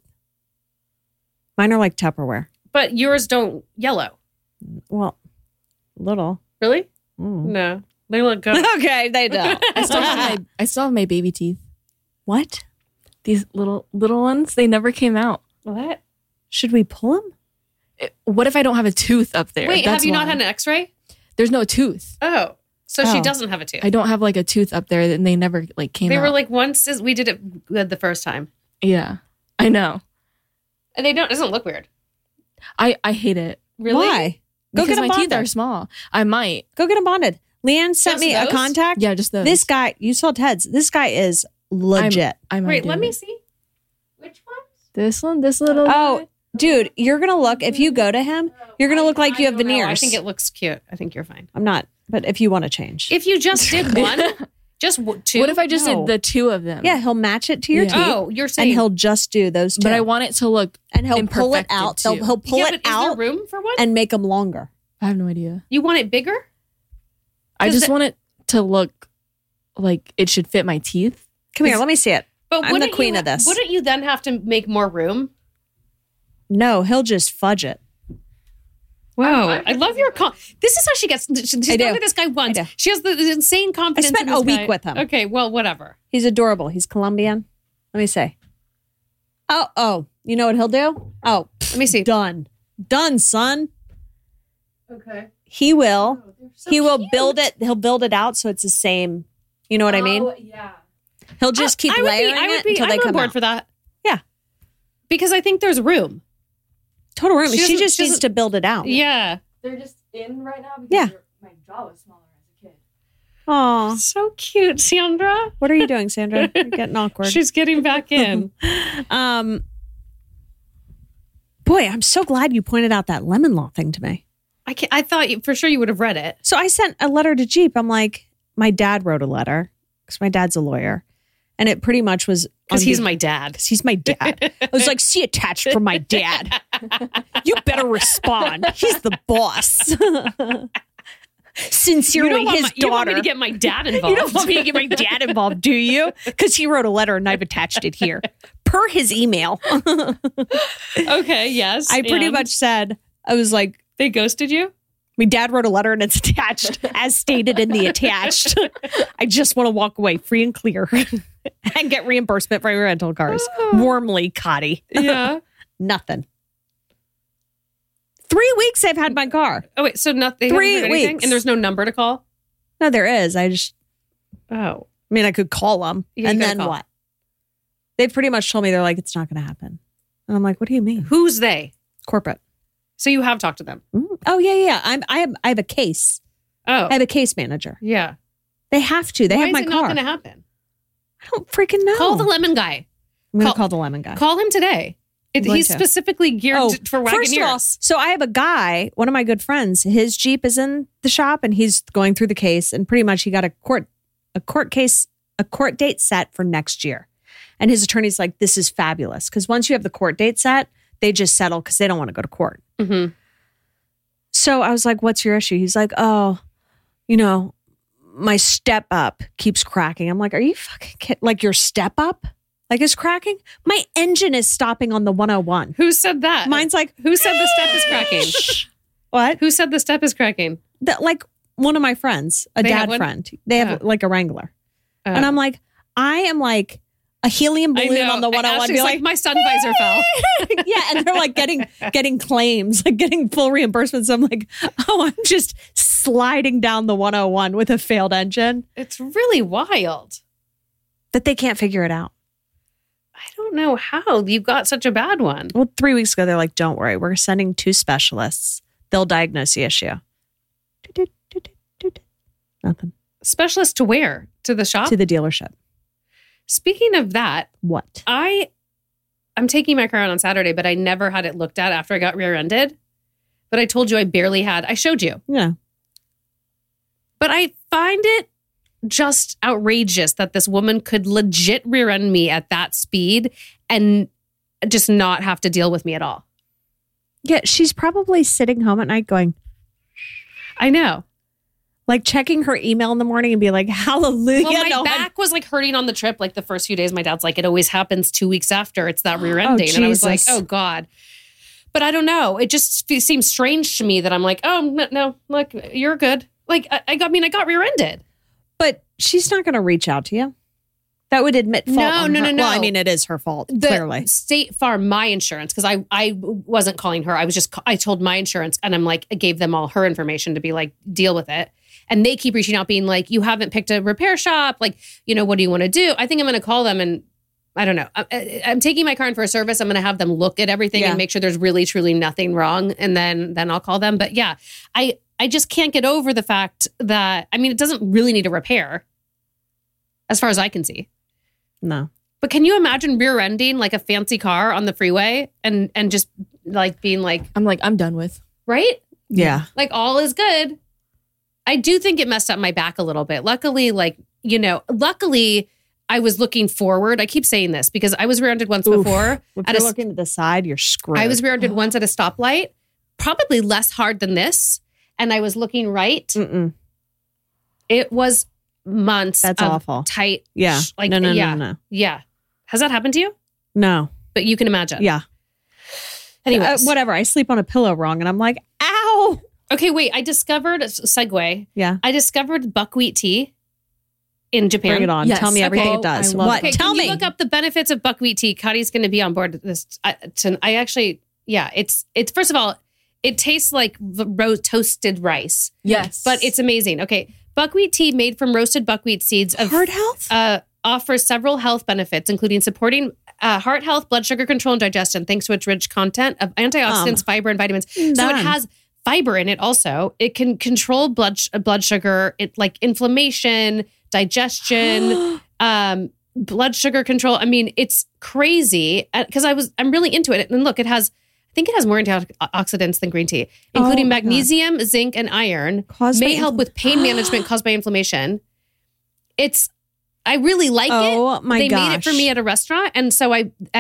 Mine are like Tupperware. But yours don't yellow. Well, little. Really? Mm. No. They look good. Okay, they don't. I still have my baby teeth. What? These little ones. They never came out. What? Should we pull them? What if I don't have a tooth up there? Wait, That's have you not why. had an x-ray? There's no tooth. Oh. So she Oh. doesn't have a tooth. I don't have like a tooth up there, and they never like came They out. were like once we did it good the first time. Yeah, I know. And it doesn't look weird. I hate it. Really? Why? Go Because get them my teeth bonded. are small. I might. Go get them bonded. Leanne sent Just me a those? contact. Yeah, just those. This guy, you saw Ted's. This guy is legit. I might Wait, do let it. me see. Which one? This one, this little. Oh, dude, you're going to look, if you go to him, you're going to look like you have don't know. veneers. I think it looks cute. I think you're fine. I'm not, but if you want to change. If you just did one, just two. What if I just No. did the two of them? Yeah, he'll match it to your Yeah. teeth. Oh, you're saying. And he'll just do those two. But I want it to look. and he'll pull it imperfected out. too. He'll pull yeah, it but out Is there room for one? and make them longer. I have no idea. You want it bigger? I 'Cause just want it to look like it should fit my teeth. Come here, let me see it. But I'm the wouldn't queen you, of this. Wouldn't you then have to make more room? No, he'll just fudge it. Wow, I love your. This is how she gets. She's I do. gone to this guy once. I do. She has the insane confidence. spent in this a week guy. with him. Okay, well, whatever. He's adorable. He's Colombian. Let me say. Oh, you know what he'll do? Oh, Let me see. done, son. Okay. He will. He will build it. He'll build it out so it's the same. You know what I mean? Yeah. He'll just keep layering it until they I'm on come board out. for that. Yeah. Because I think there's room. Total room. She She doesn't- just she needs doesn't- to build it out. Yeah. They're just in right now because Yeah. my jaw was smaller as a kid. Aw. So cute, Sandra. What are you doing, Sandra? You're getting awkward. She's getting back in. Boy, I'm so glad you pointed out that lemon law thing to me. I thought for sure you would have read it. So I sent a letter to Jeep. I'm like, my dad wrote a letter because my dad's a lawyer. And it pretty much was Because on he's be- my dad. 'cause he's my dad. I was like, see attached from my dad. You better respond. He's the boss. Sincerely, his You don't want me daughter. to get my dad involved. You don't want me to get my dad involved, do you? Because he wrote a letter and I've attached it here per his email. Okay, yes. I pretty and much said, I was like, they ghosted you? my dad wrote a letter and it's attached as stated in the attached. I just want to walk away free and clear and get reimbursement for your rental cars. Warmly, Cotty. Yeah. Nothing. 3 weeks I've had my car. Oh wait, so nothing. 3 haven't heard anything? weeks. And there's no number to call. No, there is. I Oh, mean, I could call them Yeah, you and gotta then call. what? They've pretty much told me, they're like, it's not going to happen. And I'm like, what do you mean? who's they? Corporate. So you have talked to them. Oh yeah. I have a case. Oh, I have a case manager. yeah. They have to. They Why have is my it car. not going to happen? I don't freaking know. Call the lemon guy. I'm going call- to call the lemon guy. Call him today. I'm going He's to. specifically geared for Wagoneers. first of all, so I have a guy, one of my good friends, his Jeep is in the shop and he's going through the case and pretty much he got a court date set for next year. And his attorney's like, this is fabulous. Because once you have the court date set, they just settle because they don't want to go to court. Mhm. So I was like, what's your issue? He's like, oh, my step up keeps cracking. I'm like, are you fucking kidding? Like your step up? Like is cracking? My engine is stopping on the 101. Who said that? Mine's like, Who said the step is cracking? what? Who said the step is cracking? Like one of my friends, a They have dad one? friend. They have Oh. like a Wrangler. Oh. And I'm like, I am like a helium I balloon know. on the 101. Ashley's Be like, like, my sun visor fell. yeah. And they're like getting claims, like getting full reimbursements. I'm like, oh, I'm just sliding down the 101 with a failed engine It's really wild. that they can't figure it out. I don't don't know how you got such a bad one. Well, 3 weeks ago, they're like, don't worry. We're sending 2 specialists. They'll diagnose the issue. Nothing. Specialist to where? To the shop? To the dealership. Speaking of that, What? I'm taking my car out on Saturday, but I never had it looked at after I got rear-ended. But I told you I showed you. Yeah. But I find it just outrageous that this woman could legit rear-end me at that speed and just not have to deal with me at all. Yeah, she's probably sitting home at night going, I know. like checking her email in the morning and be like, hallelujah. Well, my no one- back was like hurting on the trip. Like the first few days, my dad's like, it always happens 2 weeks after. It's that rear ending. And I was like, Jesus. oh God. But I don't know. It just seems strange to me that I'm like, oh, no, look, you're good. Like, I got rear ended. But she's not going to reach out to you. That would admit fault. No, on no, her. no, no. Well, I mean, it is her fault, The clearly. State Farm, my insurance, because I wasn't calling her. I told my insurance and I'm like, I gave them all her information to be like, deal with it. And they keep reaching out being like, you haven't picked a repair shop. Like, what do you want to do? I think I'm going to call them and I don't know. I'm taking my car in for a service. I'm going to have them look at everything Yeah. and make sure there's really, truly nothing wrong. And then I'll call them. But yeah, I just can't get over the fact that, I mean, it doesn't really need a repair as far as I can see. No. But can you imagine rear-ending like a fancy car on the freeway and just like being like, I'm done with. right? Yeah. Like all is good. I do think it messed up my back a little bit. Luckily, I was looking forward. I keep saying this because I was rear-ended once Oof. before. If At you're a, looking to the side, you're screwed. I was rear-ended once at a stoplight, probably less hard than this. And I was looking right. Mm-mm. It was months That's of awful. tight. Yeah. Like, no. Yeah. Has that happened to you? No. But you can imagine. Yeah. Anyways. Whatever. I sleep on a pillow wrong and I'm like, ow. Okay, wait. I discovered a segue. Yeah. I discovered buckwheat tea in Japan. Bring it on. Yes. Tell me everything Okay. it does. I love What? it. Okay, Tell can me. you look up the benefits of buckwheat tea? Kadi's going to be on board this. I actually, yeah. It's first of all, it tastes like toasted rice, Yes. but it's amazing. Okay, buckwheat tea made from roasted buckwheat seeds Heart health? offers several health benefits, including supporting heart health, blood sugar control, and digestion, thanks to its rich content of antioxidants, fiber, and vitamins. So it done. has fiber in it also. It can control blood sugar, like inflammation, digestion, blood sugar control. I mean, it's crazy because I'm really into it. And look, I think it has more antioxidants than green tea, including my God. magnesium, zinc, and iron. Caused by May help with pain management caused by inflammation. I really like it. Oh my They gosh. made it for me at a restaurant, and so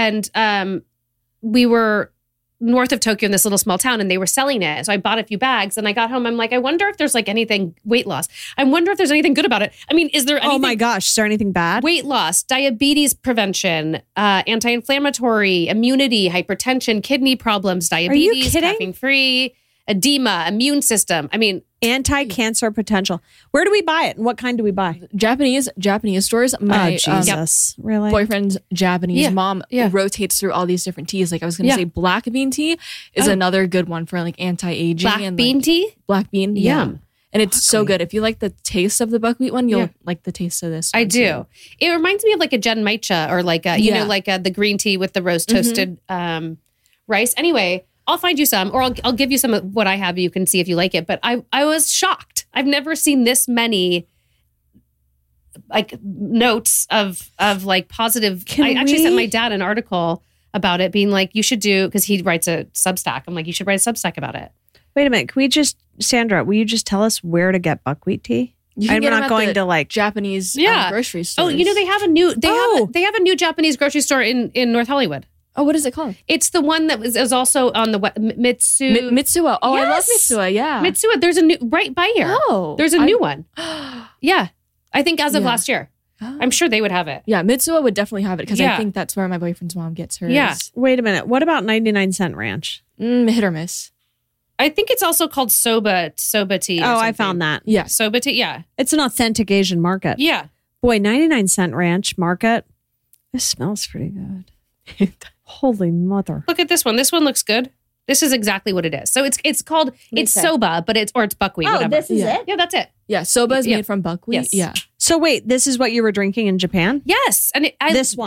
we were north of Tokyo in this little small town, and they were selling it. So I bought a few bags, and I got home. I'm like, I wonder if there's like anything weight loss. I wonder if there's anything good about it. I mean, is there anything? Oh my gosh. Is there anything bad? Weight loss, diabetes prevention, anti-inflammatory, immunity, hypertension, kidney problems, diabetes, kidding? caffeine-free, edema, immune system. I mean, Anti-cancer potential. Where do we buy it? And what kind do we buy? Japanese stores. My Jesus. Really? boyfriend's Japanese Yeah. mom Yeah. rotates through all these different teas. Like I was going to Yeah. say, black bean tea is another good one for like anti-aging. black and bean like, tea. Black bean, Yum. And it's so Buckwheat. good. If you like the taste of the buckwheat one, you'll Yeah. like the taste of this. I one, do. too. It reminds me of like a genmaicha or like a, Yeah. like the green tea with the roast toasted rice. Anyway, I'll find you some, or I'll give you some of what I have. You can see if you like it. But I was shocked. I've never seen this many like notes of like positive. Can I actually sent we- my dad an article about it, being like, you should do, because he writes a Substack. I'm like, you should write a Substack about it. Wait a minute. Can we just, Sandra, will you just tell us where to get buckwheat tea? You can I'm get them not at going the to like, Japanese Yeah. grocery stores. Oh, you know, they have a new Oh. they have a new Japanese grocery store in North Hollywood. Oh, what is it called? It's the one that was also on the Mitsu. Mitsuwa. Oh, I love Yes. Mitsuwa. Yeah. Mitsuwa. There's a new right by here. Oh, There's a new one. Yeah, I think as of Yeah. last year. Oh. I'm sure they would have it. Yeah, Mitsuwa would definitely have it because Yeah. I think that's where my boyfriend's mom gets hers. Yeah. wait a minute. What about 99-cent ranch? Hit or miss. I think it's also called soba tea. Oh, I found that. Yeah. soba tea. Yeah, It's an authentic Asian market. yeah. Boy, 99-cent ranch market. This smells pretty good. Holy mother. Look at this one. This one looks good. This is exactly what it is. So it's called Makes sense. soba, but it's buckwheat. whatever. is Yeah. it? Yeah, that's it. Yeah, soba is Yeah. made from buckwheat. Yes. Yeah. So wait, this is what you were drinking in Japan? Yes, and This one.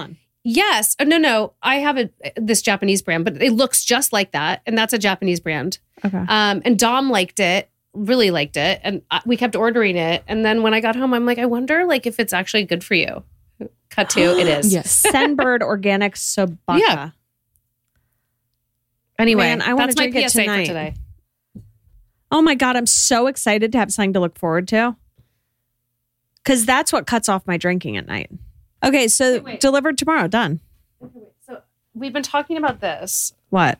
Yes. No. I have this Japanese brand, but it looks just like that. And that's a Japanese brand. Okay. And Dom liked it, really liked it. And we kept ordering it. And then when I got home, I'm like, I wonder like if it's actually good for you. Cut to, it is. Yes. Senbird Organic Sobaka. Yeah. Anyway, Man, I wanna that's my drink it PSA tonight. for today. Oh my God, I'm so excited to have something to look forward to. Because that's what cuts off my drinking at night. Okay, so Wait. delivered tomorrow. Done. Okay, wait. So we've been talking about this What?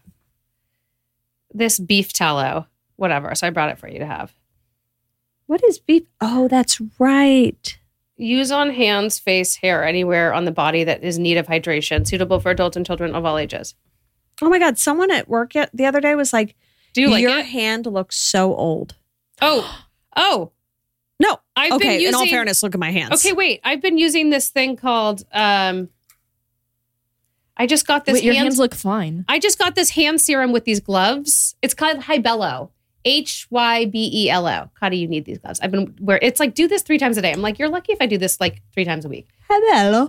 beef tallow, whatever. So I brought it for you to have. What is beef? Oh, that's right. Use on hands, face, hair, anywhere on the body that is in need of hydration, suitable for adults and children of all ages. Oh my God, someone at work the other day was like, Do you like your it? hand looks so old. Oh. No. I've okay, been in all using- fairness, look at my hands. Okay, wait. I've been using this thing called I just got this Wait, your hands look fine. I just got this hand serum with these gloves. It's called Hybello. Hybello. How do you need these gloves? I've been where it's like do this 3 times a day. I'm like, you're lucky if I do this like 3 times a week. Hello.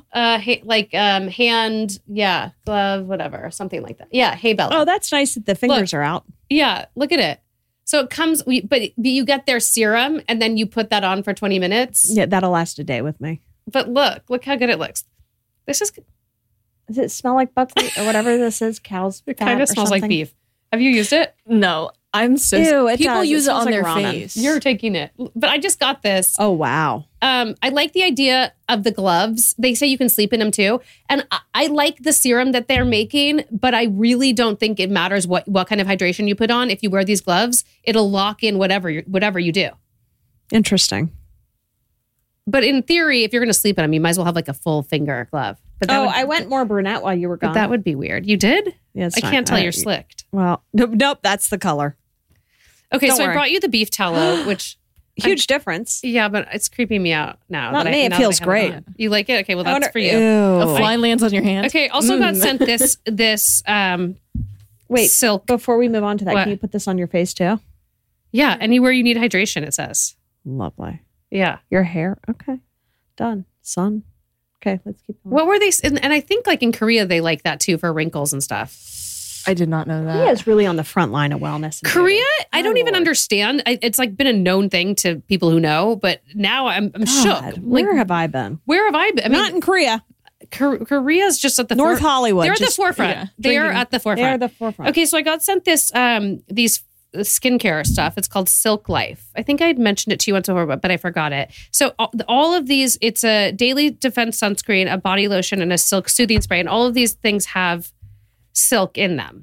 Hand, yeah, glove, whatever, something like that. Yeah, Hybello. Oh, that's nice that the fingers are out. Yeah, look at it. So it comes, but you get their serum and then you put that on for 20 minutes. Yeah, that'll last a day with me. But look how good it looks. This is, Does it smell like buckwheat or whatever this is? Cow's it fat kind or of smells like something? beef. Have you used it? No, I'm so Ew, it people does. It use it smells on like their ramen. face. You're taking it. But I just got this. Oh, wow. I like the idea of the gloves. They say you can sleep in them too. And I like the serum that they're making, but I really don't think it matters what kind of hydration you put on. If you wear these gloves, it'll lock in whatever you do. Interesting. But in theory, if you're going to sleep in them, you might as well have like a full finger glove. But that I went more brunette while you were gone. But that would be weird. You did? Yeah, it's I fine. can't tell you're slicked. Well, nope, that's the color. Okay, Don't so worry. I brought you the beef tallow, which Huge difference. yeah, but it's creeping me out now. Not that me, it now that feels I have it great. on. You like it? Okay, well I that's wonder- for you. Ew. A fly lands on your hand. Okay, also got sent this Wait, silk. before we move on to that, What? can you put this on your face too? Yeah, anywhere you need hydration, it says. Lovely. Yeah. Your hair? Okay. Done. Sun. Okay, let's keep going. What were they? And I think like in Korea, they like that too for wrinkles and stuff. I did not know that. Korea is really on the front line of wellness. and Korea, beauty. I don't My even Lord. understand. It's like been a known thing to people who know, but now I'm shook. God, where have I been? Where have I been? I Not mean, in Korea. Korea's just at the North Hollywood. They're at the just- forefront. yeah, They are drinking. at the forefront. They're the forefront. Okay, so I got sent this these skincare stuff. It's called Silk Life. I think I had mentioned it to you once before, but I forgot it. So all of these, it's a daily defense sunscreen, a body lotion, and a silk soothing spray, and all of these things have silk in them.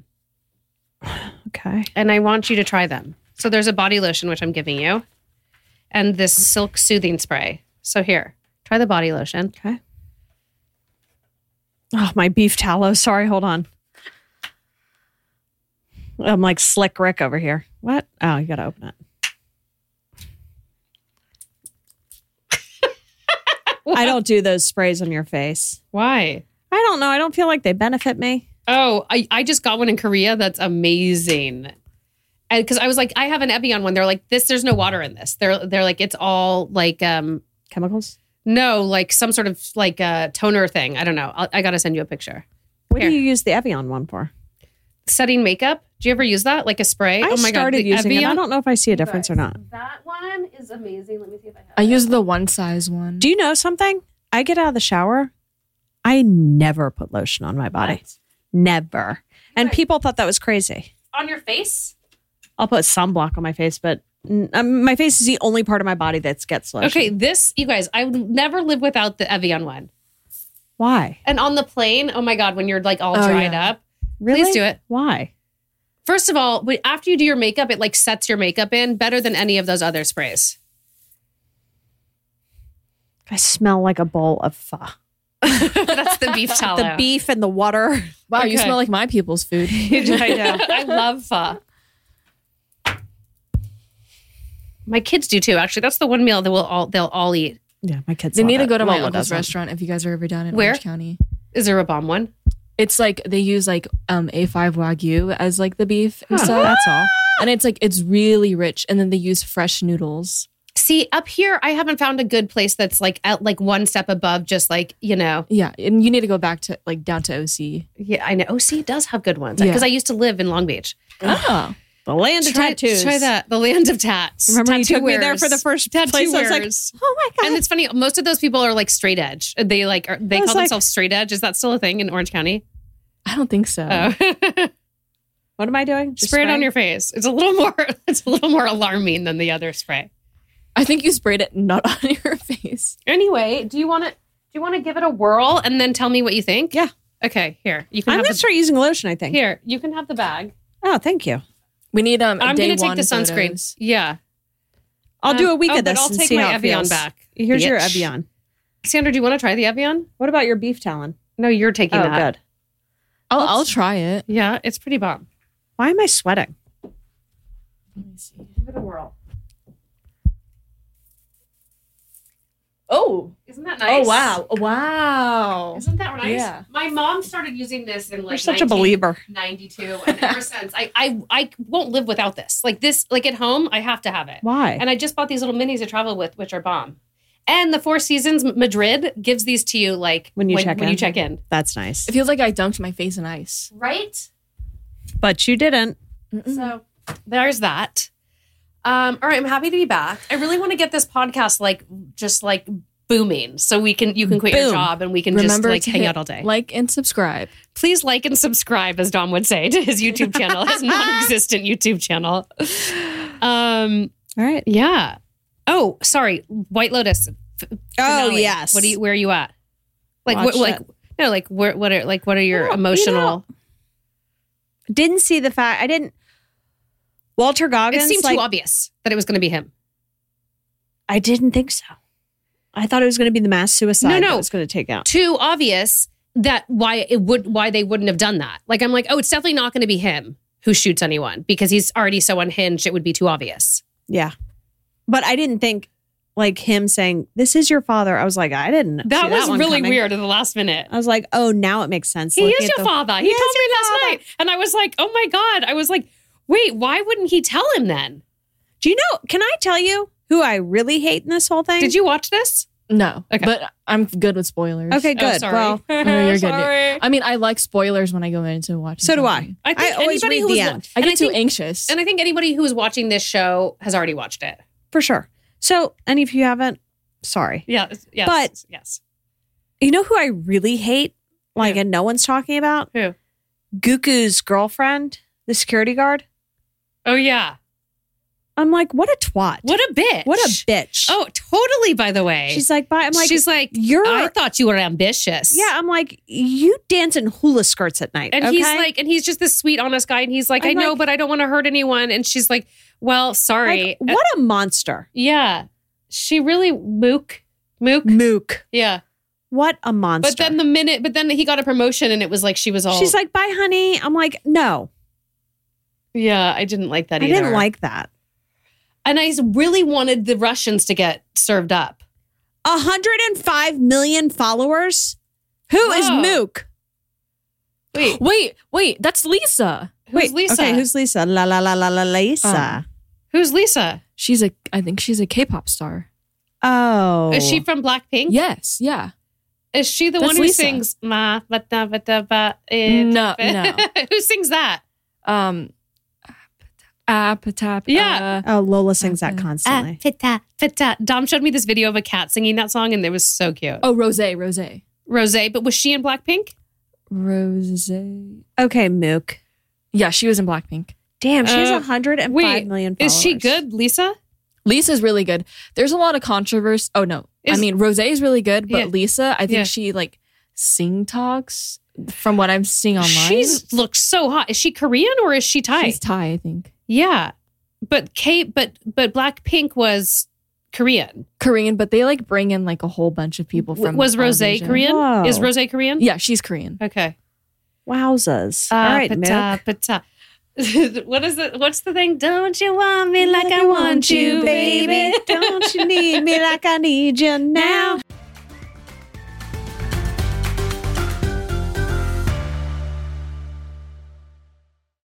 Okay. And I want you to try them. So there's a body lotion which I'm giving you, and this silk soothing spray. So here, try the body lotion. Okay. Oh, my beef tallow. Sorry, hold on. I'm like Slick Rick over here. What? Oh, you got to open it. I don't do those sprays on your face. Why? I don't know. I don't feel like they benefit me. Oh, I just got one in Korea. That's amazing. And because I was like, I have an Evian one. They're like, there's no water in this. They're like, it's all like, Chemicals? no, like some sort of like toner thing. I don't know. I got to send you a picture. What Here. do you use the Evian one for? Setting makeup. Do you ever use that? Like a spray? I started the using it. Evian- I don't know if I see a difference or not. That one is amazing. Let me see if I have I use the one size one. Do you know something? I get out of the shower. I never put lotion on my body. What? Never. And Right. people thought that was crazy. On your face? I'll put sunblock on my face, but my face is the only part of my body that gets lotion. Okay, this, you guys, I would never live without the Evian one. Why? And on the plane, oh my God, when you're like all Oh, dried yeah. up. Really? Please do it. Why? First of all, after you do your makeup, it like sets your makeup in better than any of those other sprays. I smell like a bowl of pho. That's the beef tallow. The beef and the water. Wow, you Okay. smell like my people's food. I know. I love pho. My kids do too. Actually, that's the one meal that they'll all eat. Yeah, my kids. They love need to it. go to my Lola uncle's doesn't. restaurant if you guys are ever down in Where? Orange County. Is there a bomb one? It's like they use like A5 Wagyu as like the beef and Huh, stuff. that's all. And it's like it's really rich. And then they use fresh noodles. See, up here, I haven't found a good place that's like at like one step above, just like, Yeah, and you need to go back to like down to OC. Yeah, I know. OC does have good ones Yeah. because I used to live in Long Beach. Oh, The land of tattoos. Try that. The land of tats. Remember you Tattoo took me there wearers. for the first Tattoo place? I was like, wearers. oh my God. And it's funny. Most of those people are like straight edge. They like they I was call like- themselves straight edge. Is that still a thing in Orange County? I don't think so. Oh. What am I doing? Just Spray it on spraying? your face. It's a little more. It's a little more alarming than the other spray. I think you sprayed it not on your face. Anyway, do you want to give it a whirl and then tell me what you think? Yeah. Okay. Here you can I'm have going to start using lotion, I think. Here you can have the bag. Oh, thank you. We need I'm day going to take one the sunscreen. photos. Yeah. I'll do a week oh, of this but I'll and take see my how it Evian feels. back. Here's your bitch. Evian. Sandra, do you want to try the Evian? What about your beef talon? No, you're taking Oh, that. good. I'll try it. Yeah, it's pretty bomb. Why am I sweating? Let me see. Give it a whirl. Oh. Isn't that nice? Wow. Isn't that nice? Yeah. My mom started using this in like You're such a believer. 92, and ever since I won't live without this. Like this, like at home, I have to have it. Why? And I just bought these little minis to travel with, which are bomb. And the Four Seasons Madrid gives these to you like When you check in. you check in, That's nice. It feels like I dunked my face in ice. right? But you didn't. So there's that. All right, I'm happy to be back. I really want to get this podcast like just like booming, so you can quit your Boom. job and we can Remember just like to hang hit out all day. Like and subscribe. Please like and subscribe, as Dom would say, to his YouTube channel, his non-existent YouTube channel. All right. Yeah. Oh, sorry, White Lotus. Oh, finale. yes. Where are you at? Like Watched what? Like it. no, like what are your No, emotional? Didn't see the fact. I didn't. Walter It Goggins. seemed like, too obvious that it was going to be him. I didn't think so. I thought it was going to be the mass suicide No. that was going to take out. Too obvious that why they wouldn't have done that. Like I'm like, oh, it's definitely not going to be him who shoots anyone because he's already so unhinged. It would be too obvious. Yeah. But I didn't think like him saying, "This is your father." I was like, I didn't. see That was one really coming. weird at the last minute. I was like, oh, now it makes sense. He looking is at your the- father. He He told is me your last father. night. And I was like, oh my God. I was like, wait, why wouldn't he tell him then? Do you know? Can I tell you who I really hate in this whole thing? Did you watch this? No. Okay. But I'm good with spoilers. Okay, Oh, good. sorry. Well, you're good. Sorry. I mean, I like spoilers when I go in to watch. so do I. something. I think I always anybody read who the was end. I and get too think- anxious. And I think anybody who is watching this show has already watched it. For sure. So, and if you haven't, sorry. Yeah. Yes. But- yes. You know who I really hate? Like, Who? and no one's talking about? Who? Guku's girlfriend, the security guard. Oh yeah. I'm like, what a twat. What a bitch. What a bitch. Oh, totally. By the way, She's like, bye. I'm like, she's like, you're. I thought you were ambitious. Yeah, I'm like, you dance in hula skirts at night. And okay? he's like, and he's just this sweet, honest guy. And he's like, I'm I know, like- but I don't want to hurt anyone. And she's like, well, sorry. Like, what a monster. Yeah. She really mook. Mook. Yeah. What a monster. But then he got a promotion and it was like she was all She's like, bye, honey. I'm like, no, yeah, I didn't like that I either. didn't like that. And I really wanted the Russians to get served up. 105 million followers? Who is Whoa. Mook? Wait, that's Lisa. Who's Lisa? Okay, who's Lisa? La la la la la Lisa. Who's Lisa? I think she's a K-pop star. Oh. Is she from Blackpink? Yes, yeah. Is she the That's one who Lisa. sings ma ba da ba da ba? No. Who sings that? Apatap. Yeah. Oh, Lola sings that Okay. constantly. Pita, pita. Dom showed me this video of a cat singing that song, and it was so cute. Oh, Rose. Rosé, but was she in Blackpink? Rose. Okay, Mook. Yeah, she was in Blackpink. Damn, she has Uh, 105 wait, million followers. Is she good, Lisa? Lisa's really good. There's a lot of controversy. Oh no, Is- I mean Rose is really good, but Yeah. Lisa, I think Yeah. she like sing talks from what I'm seeing online. She's looks so hot. Is she Korean or is she Thai? She's Thai, I think. Yeah, but Blackpink was Korean. Korean, but they like bring in like a whole bunch of people from. Was all of Rosé Asia. Korean? Whoa. Is Rosé Korean? Yeah, she's Korean. Okay. Wowzers. All right, pata, Mook. pata. What is it? What's the thing? Don't you want me like I want you, baby? Don't you need me like I need you now?